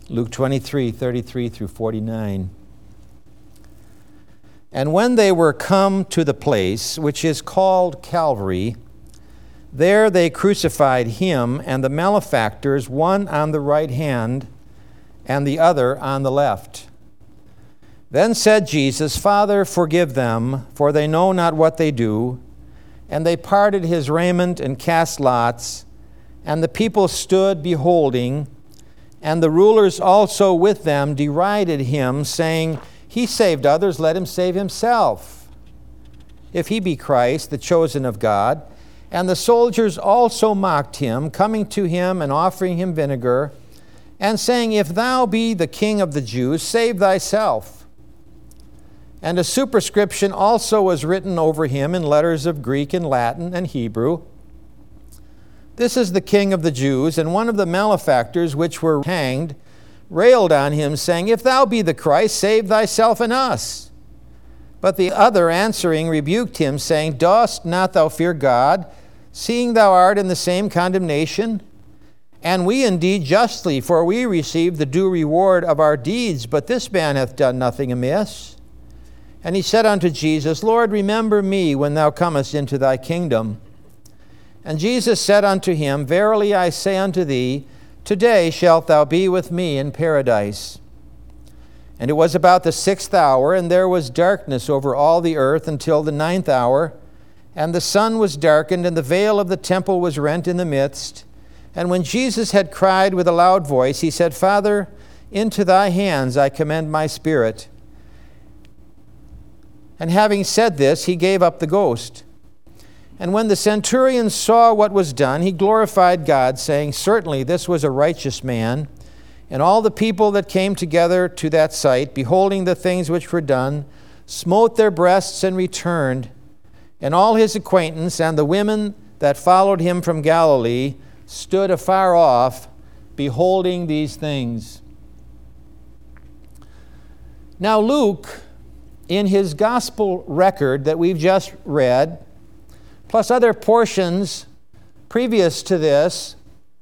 Luke 23:33 through 49. And when they were come to the place which is called Calvary, there they crucified him and the malefactors, one on the right hand and the other on the left. Then said Jesus, Father, forgive them, for they know not what they do. And they parted his raiment and cast lots. And the people stood beholding, and the rulers also with them derided him, saying, He saved others, let him save himself, if he be Christ, the chosen of God. And the soldiers also mocked him, coming to him and offering him vinegar, and saying, If thou be the King of the Jews, save thyself. And a superscription also was written over him in letters of Greek and Latin and Hebrew. This is the King of the Jews. And one of the malefactors which were hanged railed on him, saying, If thou be the Christ, save thyself and us. But the other answering rebuked him, saying, Dost not thou fear God, seeing thou art in the same condemnation? And we indeed justly, for we receive the due reward of our deeds, but this man hath done nothing amiss. And he said unto Jesus, Lord, remember me when thou comest into thy kingdom. And Jesus said unto him, Verily I say unto thee, today shalt thou be with me in paradise. And it was about the 6th hour, and there was darkness over all the earth until the 9th hour. And the sun was darkened, and the veil of the temple was rent in the midst. And when Jesus had cried with a loud voice, he said, Father, into thy hands I commend my spirit. And having said this, he gave up the ghost. And when the centurion saw what was done, he glorified God, saying, Certainly this was a righteous man. And all the people that came together to that sight, beholding the things which were done, smote their breasts and returned. And all his acquaintance and the women that followed him from Galilee stood afar off, beholding these things. Now Luke, in his gospel record that we've just read, plus other portions previous to this,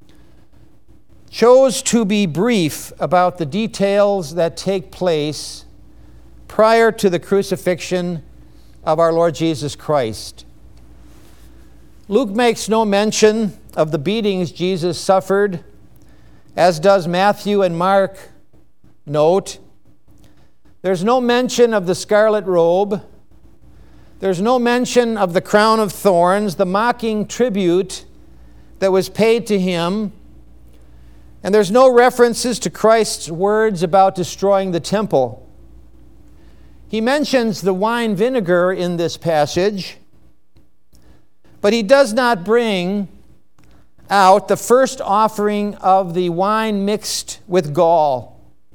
chose to be brief about the details that take place prior to the crucifixion of our Lord Jesus Christ. Luke makes no mention of the beatings Jesus suffered, as does Matthew and Mark note. There's no mention of the scarlet robe. There's no mention of the crown of thorns, the mocking tribute that was paid to him. And there's no references to Christ's words about destroying the temple. He mentions the wine vinegar in this passage, but he does not bring out the first offering of the wine mixed with gall.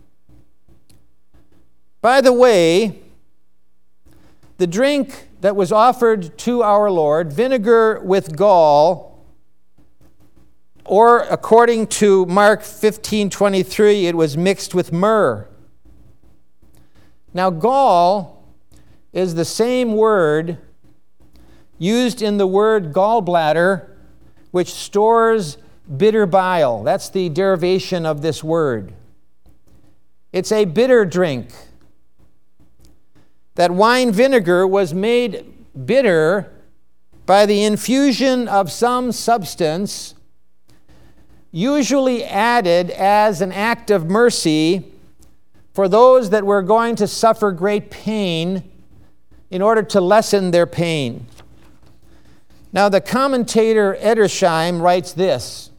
By the way, the drink that was offered to our Lord, vinegar with gall, or according to Mark 15:23, it was mixed with myrrh. Now, gall is the same word used in the word gallbladder, which stores bitter bile. That's the derivation of this word. It's a bitter drink. That wine vinegar was made bitter by the infusion of some substance, usually added as an act of mercy for those that were going to suffer great pain in order to lessen their pain. Now, the commentator Edersheim writes this: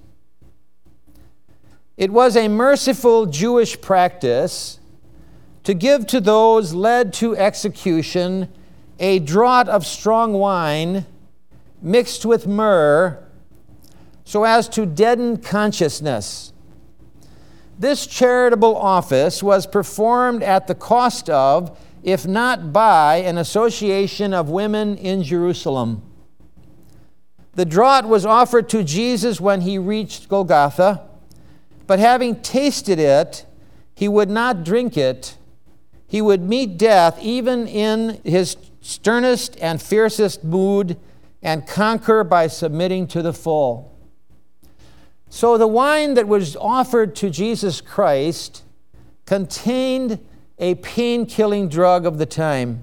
It was a merciful Jewish practice to give to those led to execution a draught of strong wine mixed with myrrh, so as to deaden consciousness. This charitable office was performed at the cost of, if not by, an association of women in Jerusalem. The draught was offered to Jesus when he reached Golgotha, but having tasted it, he would not drink it. He would meet death even in his sternest and fiercest mood and conquer by submitting to the full. So the wine that was offered to Jesus Christ contained a pain-killing drug of the time.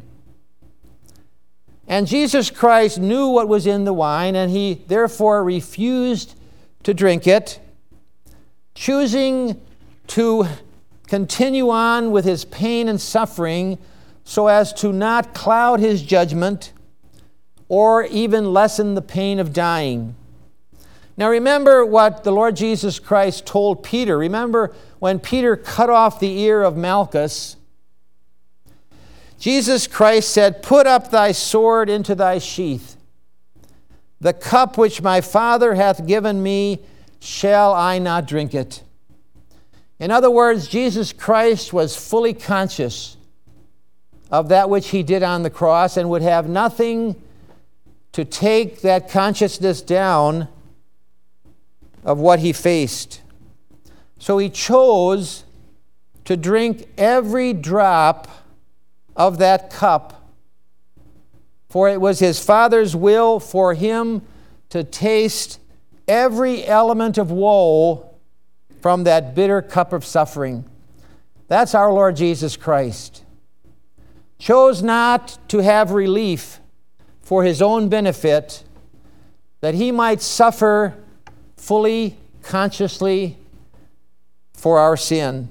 And Jesus Christ knew what was in the wine, and he therefore refused to drink it, choosing to continue on with his pain and suffering so as to not cloud his judgment or even lessen the pain of dying. Now remember what the Lord Jesus Christ told Peter. Remember when Peter cut off the ear of Malchus, Jesus Christ said, "Put up thy sword into thy sheath. The cup which my Father hath given me, shall I not drink it?" In other words, Jesus Christ was fully conscious of that which he did on the cross and would have nothing to take that consciousness down of what he faced. So he chose to drink every drop of that cup, for it was his Father's will for him to taste every element of woe from that bitter cup of suffering. That's our Lord Jesus Christ. Chose not to have relief for his own benefit, that he might suffer fully, consciously for our sin.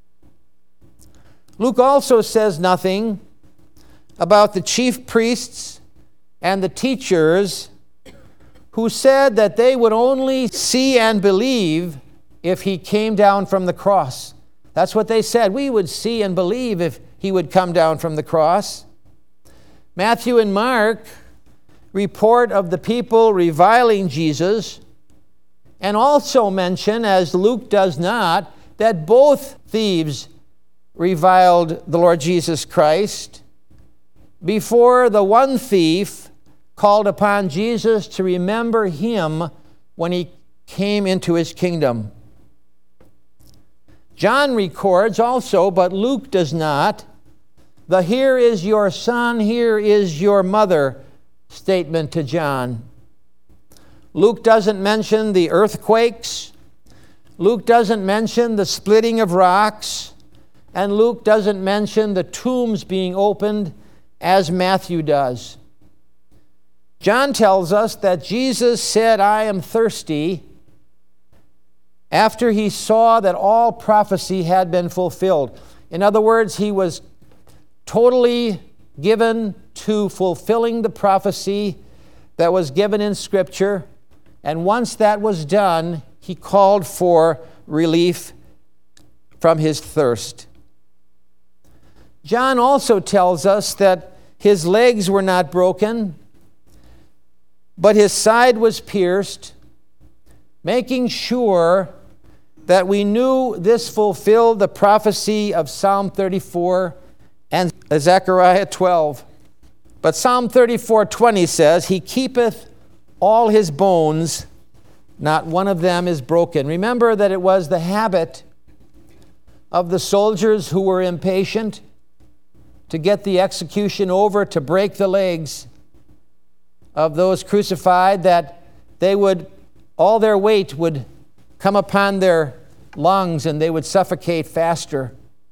Luke also says nothing about the chief priests and the teachers who said that they would only see and believe if he came down from the cross. That's what they said. We would see and believe if he would come down from the cross. Matthew and Mark report of the people reviling Jesus, and also mention, as Luke does not, that both thieves reviled the Lord Jesus Christ before the one thief called upon Jesus to remember him when he came into his kingdom. John records also, but Luke does not, the "Here is your son, here is your mother" statement to John. Luke doesn't mention the earthquakes. Luke doesn't mention the splitting of rocks. And Luke doesn't mention the tombs being opened as Matthew does. John tells us that Jesus said, "I am thirsty," after he saw that all prophecy had been fulfilled. In other words, he was totally given to fulfilling the prophecy that was given in Scripture. And once that was done, he called for relief from his thirst. John also tells us that his legs were not broken, but his side was pierced, making sure that we knew this fulfilled the prophecy of Psalm 34 and Zechariah 12. But Psalm 34:20 says, "He keepeth all his bones, not one of them is broken." Remember that it was the habit of the soldiers who were impatient to get the execution over, to break the legs of those crucified, that they would, all their weight would come upon their lungs and they would suffocate faster.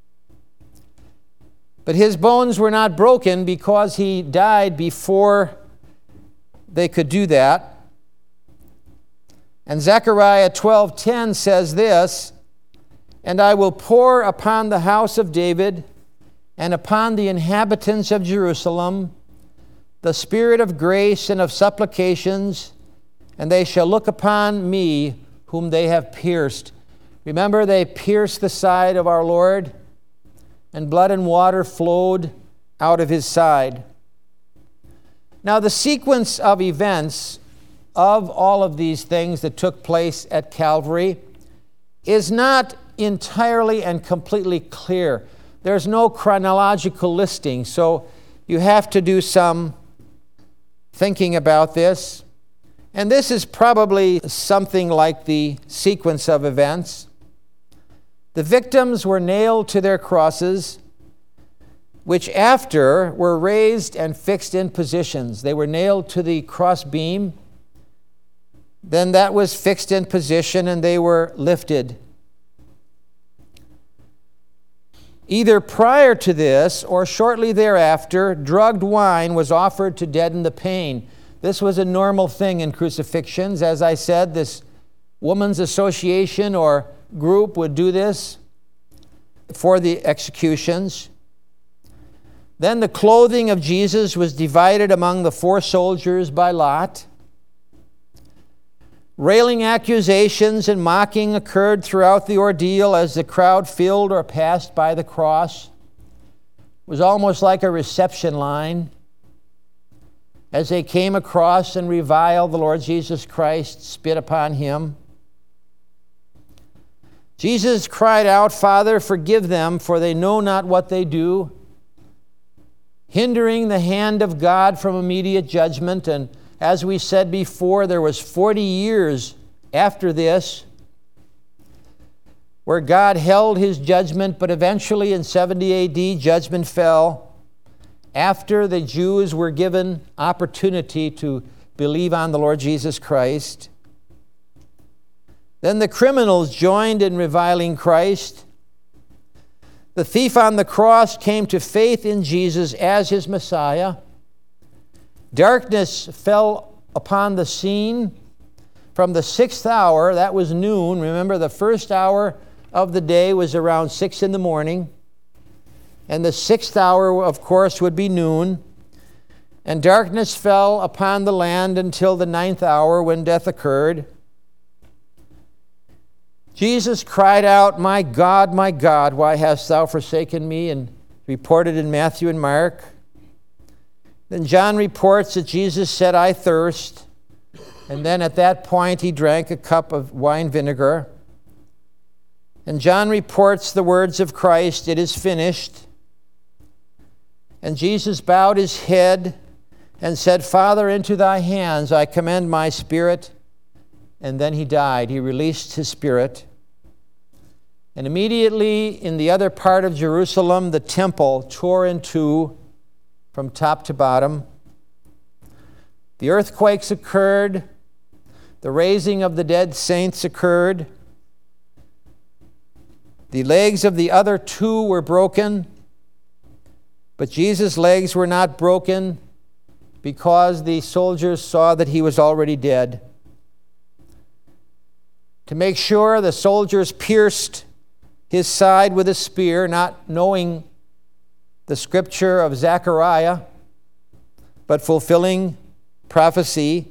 But his bones were not broken because he died before they could do that. And Zechariah 12:10 says this, "And I will pour upon the house of David and upon the inhabitants of Jerusalem the spirit of grace and of supplications, and they shall look upon me whom they have pierced." Remember, they pierced the side of our Lord, and blood and water flowed out of his side. Now, the sequence of events of all of these things that took place at Calvary is not entirely and completely clear. There's no chronological listing, so you have to do some thinking about this. And this is probably something like the sequence of events. The victims were nailed to their crosses, which after were raised and fixed in positions. They were nailed to the cross beam, Then that was fixed in position and they were lifted. Either prior to this or shortly thereafter, drugged wine was offered to deaden the pain. This was a normal thing in crucifixions. As I said, this woman's association or group would do this for the executions. Then the clothing of Jesus was divided among the 4 soldiers by lot. Railing accusations and mocking occurred throughout the ordeal as the crowd filled or passed by the cross. It was almost like a reception line as they came across and reviled the Lord Jesus Christ, spit upon him. Jesus cried out, "Father, forgive them, for they know not what they do," hindering the hand of God from immediate judgment. And as we said before, there was 40 years after this where God held his judgment, but eventually in 70 AD, judgment fell after the Jews were given opportunity to believe on the Lord Jesus Christ. Then the criminals joined in reviling Christ. The thief on the cross came to faith in Jesus as his Messiah. Darkness fell upon the scene from the 6th hour, that was noon. Remember, the first hour of the day was around 6 in the morning. And the 6th hour, of course, would be noon. And darkness fell upon the land until the 9th hour when death occurred. Jesus cried out, my God, why hast thou forsaken me?" and reported in Matthew and Mark. Then John reports that Jesus said, "I thirst." And then at that point he drank a cup of wine vinegar. And John reports the words of Christ, "It is finished." And Jesus bowed his head and said, "Father, into thy hands I commend my spirit." And then he died. He released his spirit. And immediately in the other part of Jerusalem, the temple tore in two from top to bottom. The earthquakes occurred. The raising of the dead saints occurred. The legs of the other two were broken, but Jesus' legs were not broken because the soldiers saw that he was already dead. To make sure, the soldiers pierced his side with a spear, not knowing the scripture of Zechariah, but fulfilling prophecy,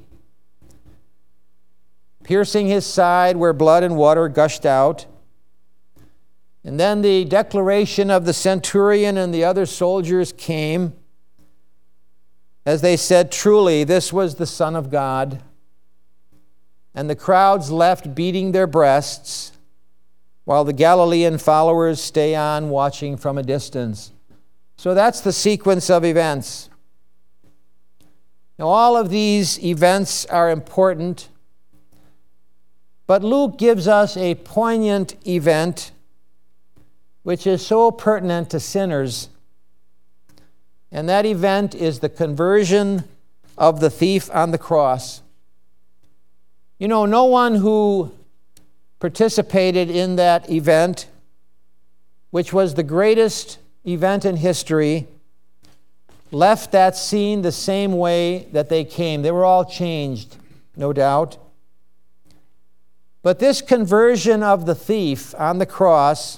piercing his side where blood and water gushed out. And then the declaration of the centurion and the other soldiers came as they said, "Truly, this was the Son of God." And the crowds left beating their breasts, while the Galilean followers stay on watching from a distance. So that's the sequence of events. Now, all of these events are important, but Luke gives us a poignant event which is so pertinent to sinners. And that event is the conversion of the thief on the cross. You know, no one who participated in that event, which was the greatest event in history, left that scene the same way that they came. They were all changed, no doubt. But this conversion of the thief on the cross,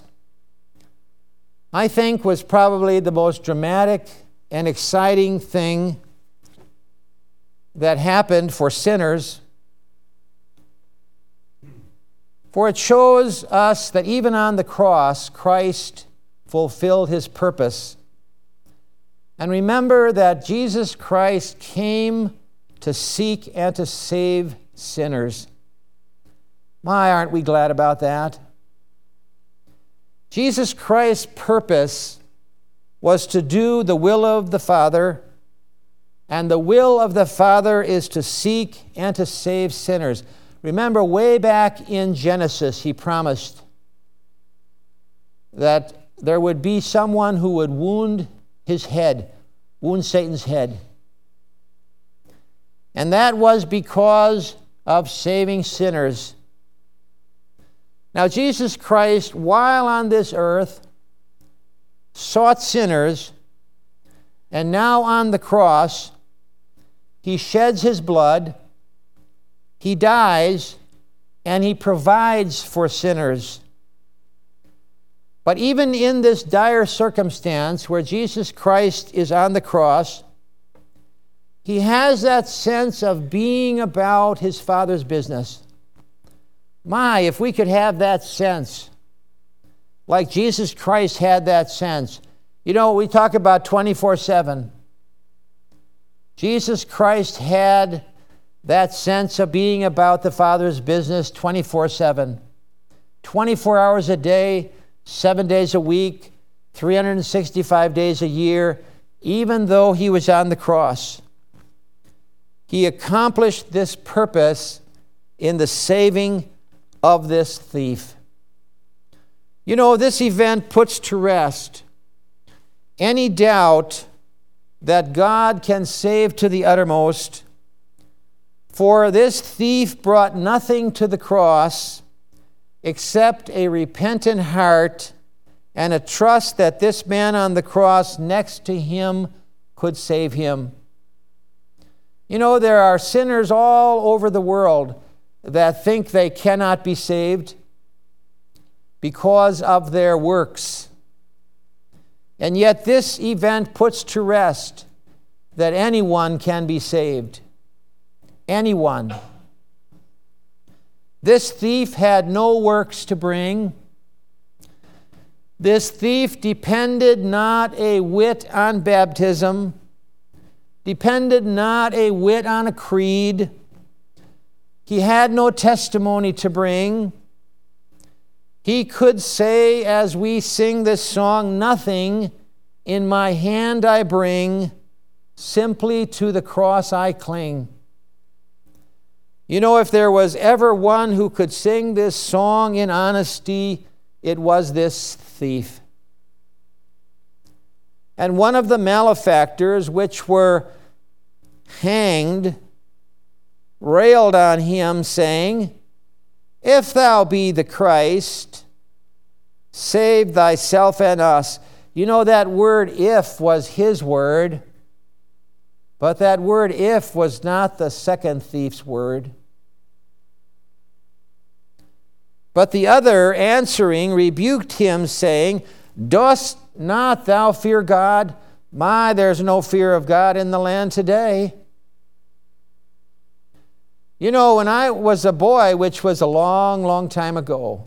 I think, was probably the most dramatic and exciting thing that happened for sinners. For it shows us that even on the cross, Christ fulfilled his purpose. And remember that Jesus Christ came to seek and to save sinners. My, aren't we glad about that? Jesus Christ's purpose was to do the will of the Father, and the will of the Father is to seek and to save sinners. Remember, way back in Genesis, he promised that there would be someone who would wound his head, wound Satan's head. And that was because of saving sinners. Now, Jesus Christ, while on this earth, sought sinners, and now on the cross, he sheds his blood, he dies, and he provides for sinners. But even in this dire circumstance where Jesus Christ is on the cross, he has that sense of being about his Father's business. My, if we could have that sense, like Jesus Christ had that sense. You know, we talk about 24/7. Jesus Christ had that sense of being about the Father's business 24/7. 24 hours a day, 7 days a week, 365 days a year, even though he was on the cross. He accomplished this purpose in the saving of this thief. You know, this event puts to rest any doubt that God can save to the uttermost, for this thief brought nothing to the cross except a repentant heart and a trust that this man on the cross next to him could save him. You know, there are sinners all over the world that think they cannot be saved because of their works. And yet this event puts to rest that anyone can be saved. Anyone. This thief had no works to bring. This thief depended not a whit on baptism, depended not a whit on a creed. He had no testimony to bring. He could say, as we sing this song, "Nothing in my hand I bring, simply to the cross I cling." You know, if there was ever one who could sing this song in honesty, it was this thief. And one of the malefactors which were hanged railed on him, saying, "If thou be the Christ, save thyself and us." You know, that word "if" was his word, but that word "if" was not the second thief's word. But the other, answering, rebuked him, saying, "Dost not thou fear God?" My, there's no fear of God in the land today. You know, when I was a boy, which was a long, long time ago,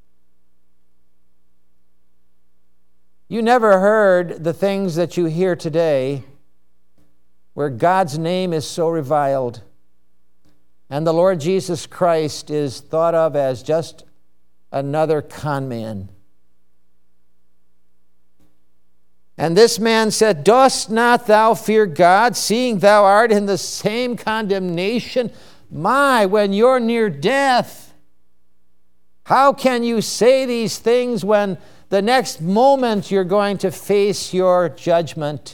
you never heard the things that you hear today, where God's name is so reviled, and the Lord Jesus Christ is thought of as just another con man. And this man said, "Dost not thou fear God, seeing thou art in the same condemnation?" My, when you're near death, how can you say these things when the next moment you're going to face your judgment?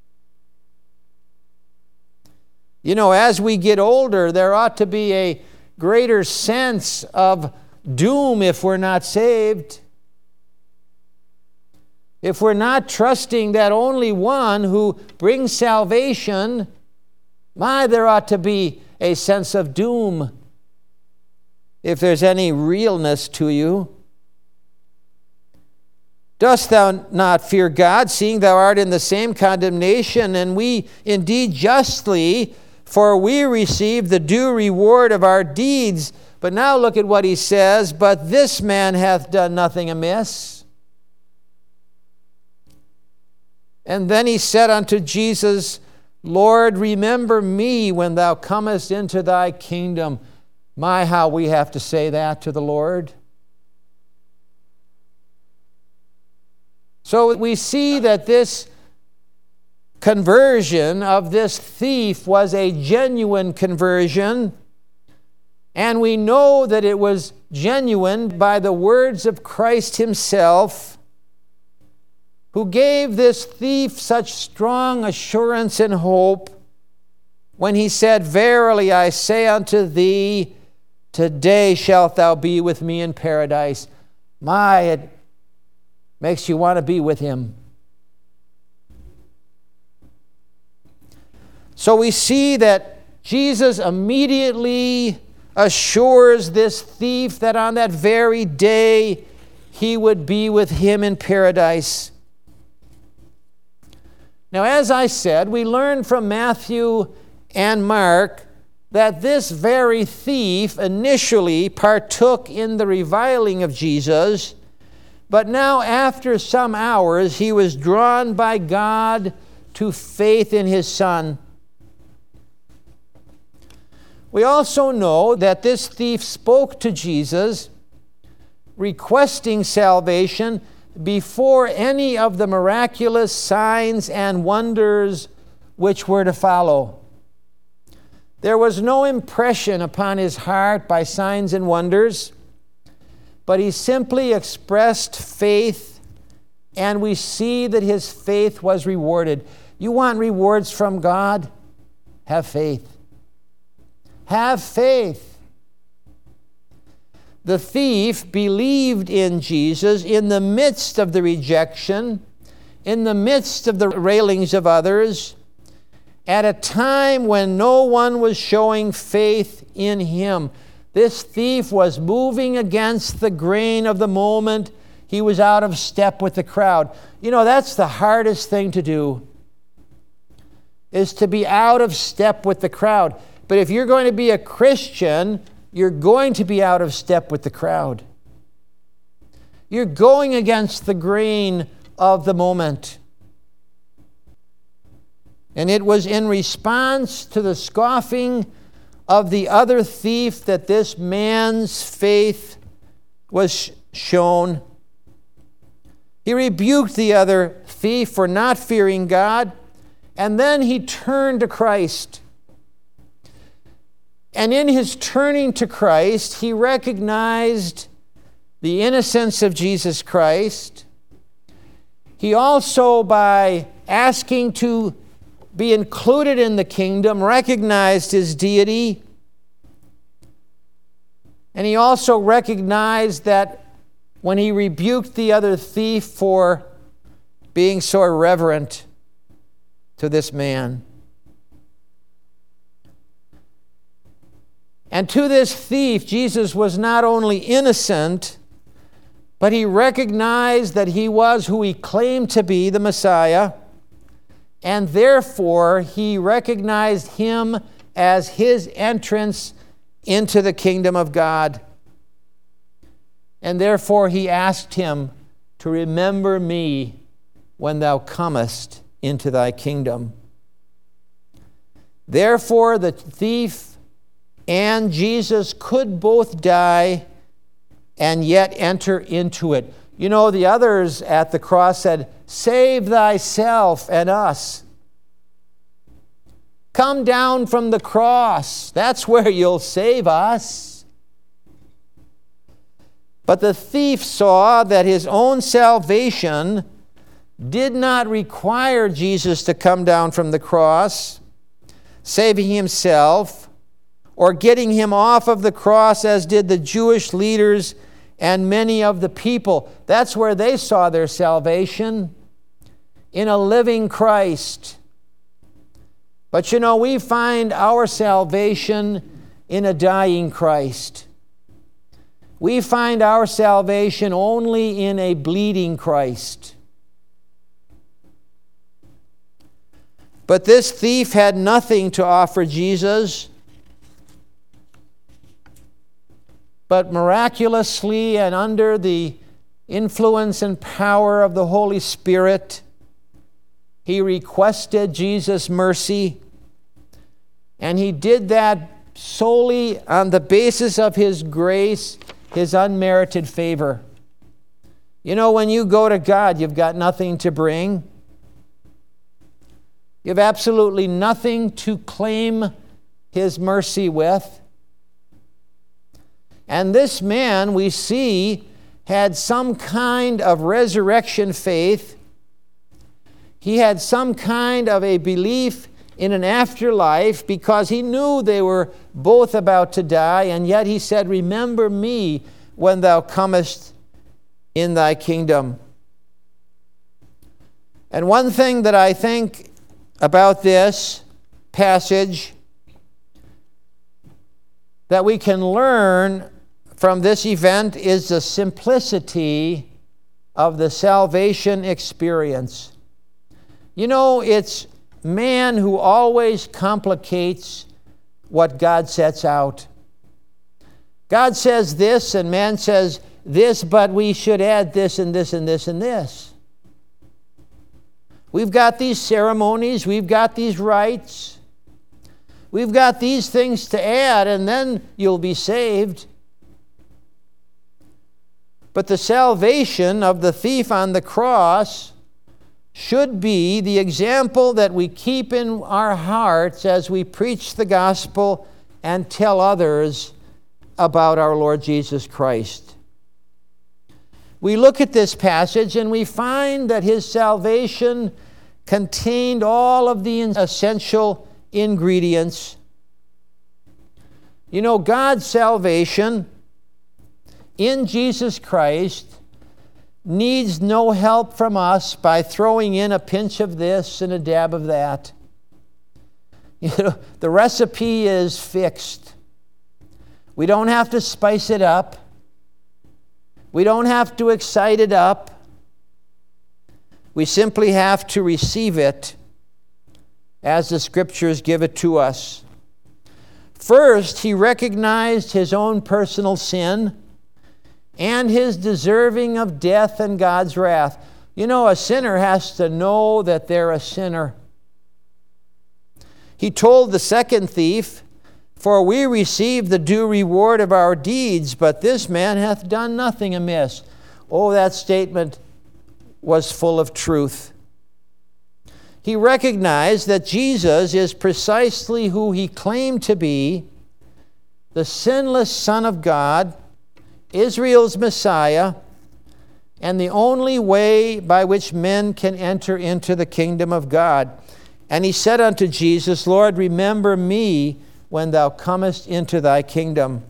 You know, as we get older, there ought to be a greater sense of doom if we're not saved. If we're not trusting that only one who brings salvation, there ought to be a sense of doom if there's any realness to you. Dost thou not fear God, seeing thou art in the same condemnation? And we indeed justly, for we receive the due reward of our deeds. But now look at what he says, "But this man hath done nothing amiss." And then he said unto Jesus, "Lord, remember me when thou comest into thy kingdom." My, how we have to say that to the Lord. So we see that this conversion of this thief was a genuine conversion, and we know that it was genuine by the words of Christ himself, who gave this thief such strong assurance and hope when he said, "Verily I say unto thee, today shalt thou be with me in paradise." My, it makes you want to be with him. So we see that Jesus immediately assures this thief that on that very day he would be with him in paradise. Now, as I said, we learn from Matthew and Mark that this very thief initially partook in the reviling of Jesus, but now after some hours he was drawn by God to faith in his Son. We also know that this thief spoke to Jesus, requesting salvation before any of the miraculous signs and wonders which were to follow. There was no impression upon his heart by signs and wonders, but he simply expressed faith, and we see that his faith was rewarded. You want rewards from God? Have faith. Have faith. The thief believed in Jesus in the midst of the rejection, in the midst of the railings of others, at a time when no one was showing faith in him. This thief was moving against the grain of the moment. He was out of step with the crowd. You know, that's the hardest thing to do, is to be out of step with the crowd. But if you're going to be a Christian, you're going to be out of step with the crowd. You're going against the grain of the moment. And it was in response to the scoffing of the other thief that this man's faith was shown. He rebuked the other thief for not fearing God, and then he turned to Christ. And in his turning to Christ, he recognized the innocence of Jesus Christ. He also, by asking to be included in the kingdom, recognized his deity. And he also recognized that when he rebuked the other thief for being so irreverent to this man. And to this thief, Jesus was not only innocent, but he recognized that he was who he claimed to be, the Messiah, and therefore he recognized him as his entrance into the kingdom of God. And therefore he asked him to remember me when thou comest into thy kingdom. Therefore the thief and Jesus could both die and yet enter into it. You know, the others at the cross said, "Save thyself and us. Come down from the cross. That's where you'll save us." But the thief saw that his own salvation did not require Jesus to come down from the cross, saving himself, or getting him off of the cross as did the Jewish leaders and many of the people. That's where they saw their salvation, in a living Christ. But you know, we find our salvation in a dying Christ. We find our salvation only in a bleeding Christ. But this thief had nothing to offer Jesus, but miraculously and under the influence and power of the Holy Spirit, he requested Jesus' mercy. And he did that solely on the basis of his grace, his unmerited favor. You know, when you go to God, you've got nothing to bring. You have absolutely nothing to claim his mercy with. And this man, we see, had some kind of resurrection faith. He had some kind of a belief in an afterlife because he knew they were both about to die, and yet he said, "Remember me when thou comest in thy kingdom." And one thing that I think about this passage that we can learn from this event is the simplicity of the salvation experience. You know, it's man who always complicates what God sets out. God says this, and man says this, but we should add this and this and this and this. We've got these ceremonies, we've got these rites, we've got these things to add, and then you'll be saved. But the salvation of the thief on the cross should be the example that we keep in our hearts as we preach the gospel and tell others about our Lord Jesus Christ. We look at this passage and we find that his salvation contained all of the essential ingredients. You know, God's salvation in Jesus Christ needs no help from us by throwing in a pinch of this and a dab of that. You know, the recipe is fixed. We don't have to spice it up. We don't have to excite it up. We simply have to receive it as the Scriptures give it to us. First, he recognized his own personal sin and his deserving of death and God's wrath. You know, a sinner has to know that they're a sinner. He told the second thief, "For we receive the due reward of our deeds, but this man hath done nothing amiss." Oh, that statement was full of truth. He recognized that Jesus is precisely who he claimed to be, the sinless Son of God, Israel's Messiah, and the only way by which men can enter into the kingdom of God. And he said unto Jesus, "Lord, remember me when thou comest into thy kingdom."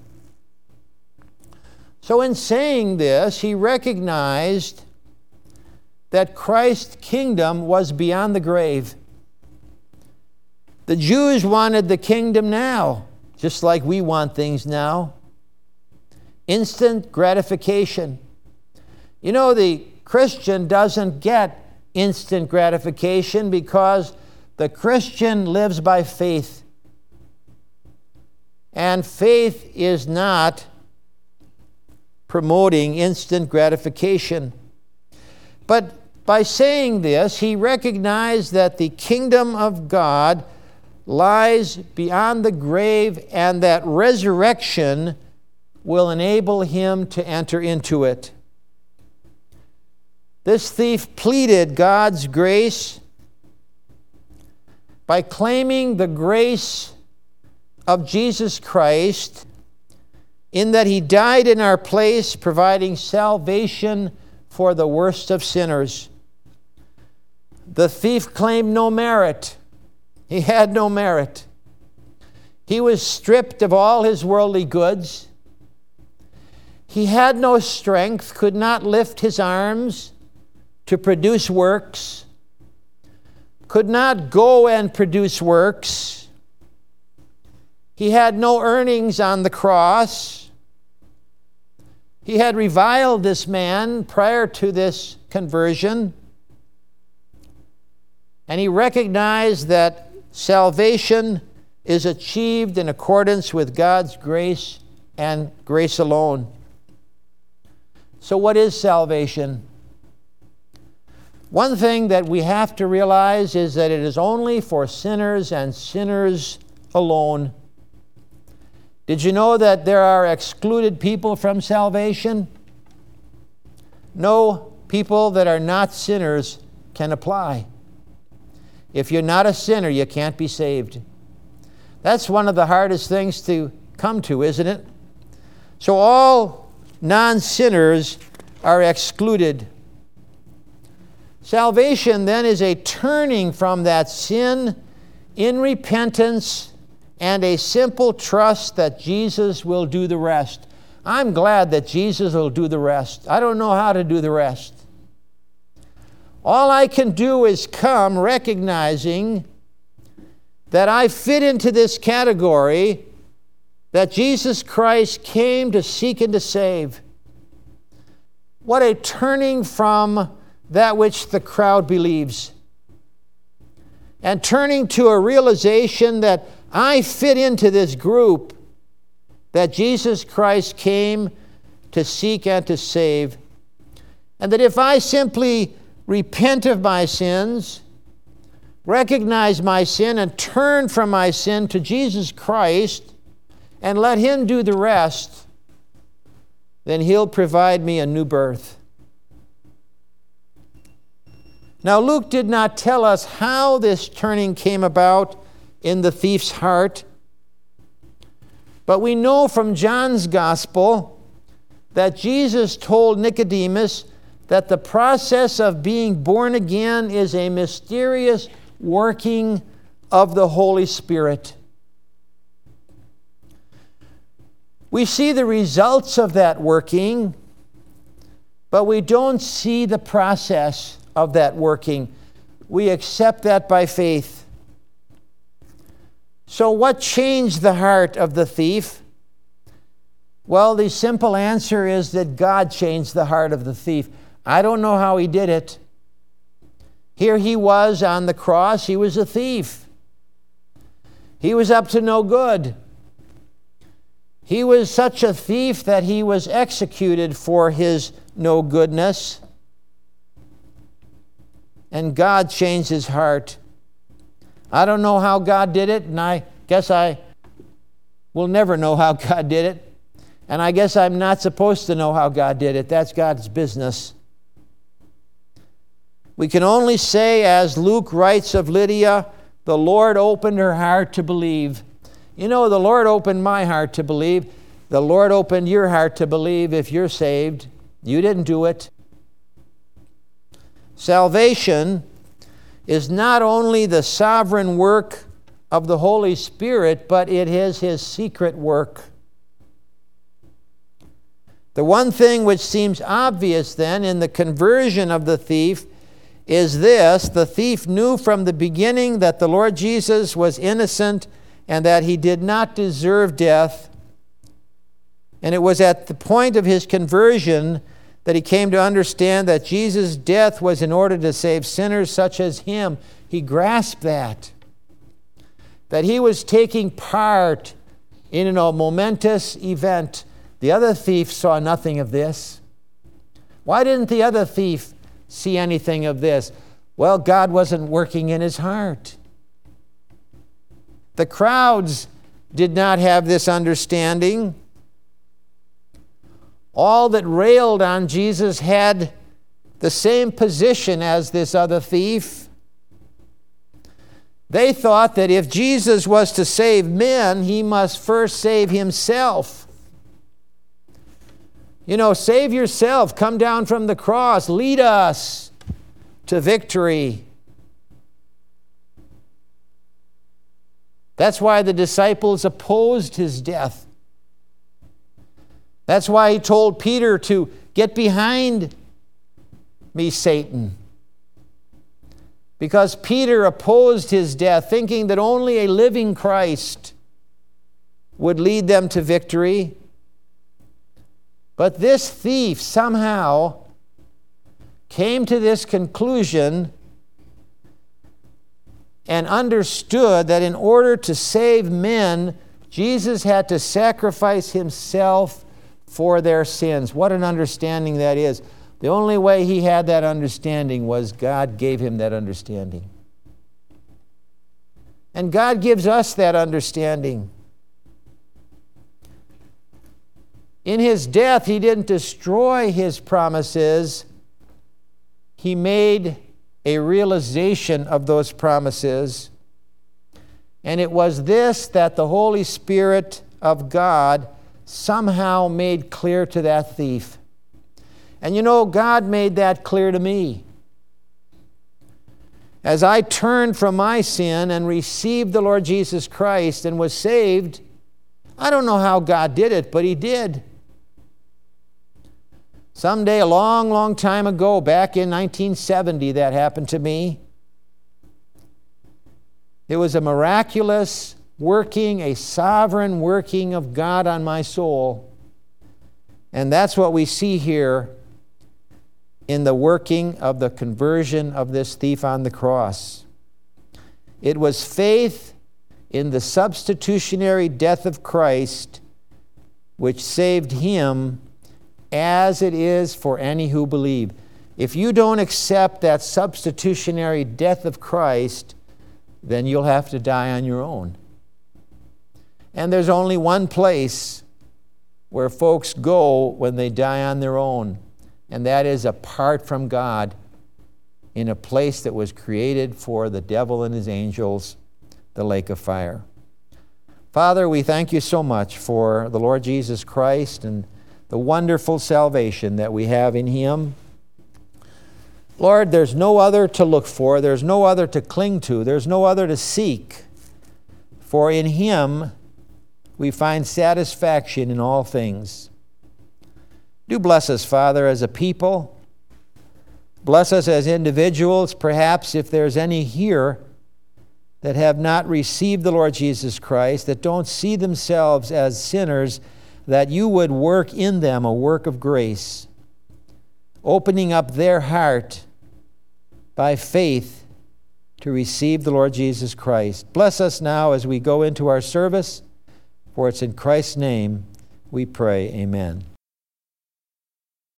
So in saying this, he recognized that Christ's kingdom was beyond the grave. The Jews wanted the kingdom now, just like we want things now. Instant gratification. You know, the Christian doesn't get instant gratification because the Christian lives by faith. And faith is not promoting instant gratification. But by saying this, he recognized that the kingdom of God lies beyond the grave and that resurrection will enable him to enter into it. This thief pleaded God's grace by claiming the grace of Jesus Christ in that he died in our place, providing salvation for the worst of sinners. The thief claimed no merit. He had no merit. He was stripped of all his worldly goods. He had no strength, could not lift his arms to produce works, could not go and produce works. He had no earnings on the cross. He had reviled this man prior to this conversion, and he recognized that salvation is achieved in accordance with God's grace and grace alone. So what is salvation? One thing that we have to realize is that it is only for sinners and sinners alone. Did you know that there are excluded people from salvation? No people that are not sinners can apply. If you're not a sinner, you can't be saved. That's one of the hardest things to come to, isn't it? So all non-sinners are excluded. Salvation then is a turning from that sin in repentance and a simple trust that Jesus will do the rest. I'm glad that Jesus will do the rest. I don't know how to do the rest. All I can do is come recognizing that I fit into this category, that Jesus Christ came to seek and to save. What a turning from that which the crowd believes, and turning to a realization that I fit into this group that Jesus Christ came to seek and to save. And that if I simply repent of my sins, recognize my sin, and turn from my sin to Jesus Christ and let Him do the rest, then He'll provide me a new birth. Now, Luke did not tell us how this turning came about in the thief's heart, but we know from John's Gospel that Jesus told Nicodemus that the process of being born again is a mysterious working of the Holy Spirit. We see the results of that working, but we don't see the process of that working. We accept that by faith. So what changed the heart of the thief? Well, the simple answer is that God changed the heart of the thief. I don't know how He did it. Here he was on the cross. He was a thief. He was up to no good. He was such a thief that he was executed for his no goodness. And God changed his heart. I don't know how God did it, and I guess I will never know how God did it. And I guess I'm not supposed to know how God did it. That's God's business. We can only say, as Luke writes of Lydia, the Lord opened her heart to believe. You know, the Lord opened my heart to believe. The Lord opened your heart to believe if you're saved. You didn't do it. Salvation is not only the sovereign work of the Holy Spirit, but it is His secret work. The one thing which seems obvious then in the conversion of the thief is this: the thief knew from the beginning that the Lord Jesus was innocent and that He did not deserve death. And it was at the point of his conversion that he came to understand that Jesus' death was in order to save sinners such as him. He grasped that he was taking part in a momentous event. The other thief saw nothing of this. Why didn't the other thief see anything of this? Well, God wasn't working in his heart. The crowds did not have this understanding. All that railed on Jesus had the same position as this other thief. They thought that if Jesus was to save men, He must first save Himself. You know, save yourself, come down from the cross, lead us to victory. That's why the disciples opposed His death. That's why He told Peter to get behind me, Satan. Because Peter opposed His death, thinking that only a living Christ would lead them to victory. But this thief somehow came to this conclusion and understood that in order to save men, Jesus had to sacrifice Himself for their sins. What an understanding that is. The only way he had that understanding was God gave him that understanding. And God gives us that understanding. In His death, He didn't destroy His promises. He made a realization of those promises. And it was this that the Holy Spirit of God somehow made clear to that thief. And you know, God made that clear to me. As I turned from my sin and received the Lord Jesus Christ and was saved, I don't know how God did it, but He did. Someday, a long, long time ago, back in 1970, that happened to me. It was a miraculous working, a sovereign working of God on my soul. And that's what we see here in the working of the conversion of this thief on the cross. It was faith in the substitutionary death of Christ which saved him, as it is for any who believe. If you don't accept that substitutionary death of Christ, then you'll have to die on your own. And there's only one place where folks go when they die on their own, and that is apart from God, in a place that was created for the devil and his angels, the lake of fire. Father, we thank you so much for the Lord Jesus Christ and the wonderful salvation that we have in Him. Lord, there's no other to look for. There's no other to cling to. There's no other to seek. For in Him we find satisfaction in all things. Do bless us, Father, as a people. Bless us as individuals. Perhaps if there's any here that have not received the Lord Jesus Christ, that don't see themselves as sinners, that you would work in them a work of grace, opening up their heart by faith to receive the Lord Jesus Christ. Bless us now as we go into our service, for it's in Christ's name we pray. Amen.